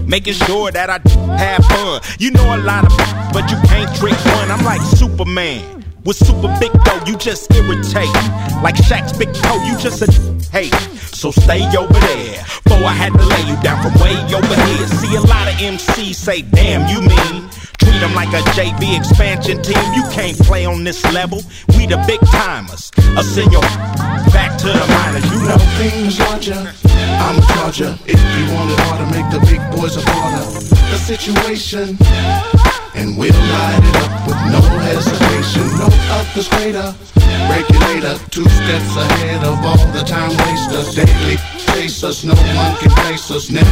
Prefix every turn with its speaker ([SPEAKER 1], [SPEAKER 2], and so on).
[SPEAKER 1] making sure that I have fun. You know a lot of but you can't trick one. I'm like Superman with super big dough, you just irritate. Like Shaq's big toe, you just a hate. So stay over there, before I had to lay you down from way over here. See a lot of MCs say, damn, you mean? Treat them like a JV expansion team. You can't play on this level. We the big timers. I'll send your back to the minors. You know
[SPEAKER 2] things larger. I'm a charger. If you want it harder, make the big boys a part of the situation. And we'll light it up with no hesitation. No others greater. Regulator, 2 steps ahead of all the time wasters. Daily chasers, no one can place us.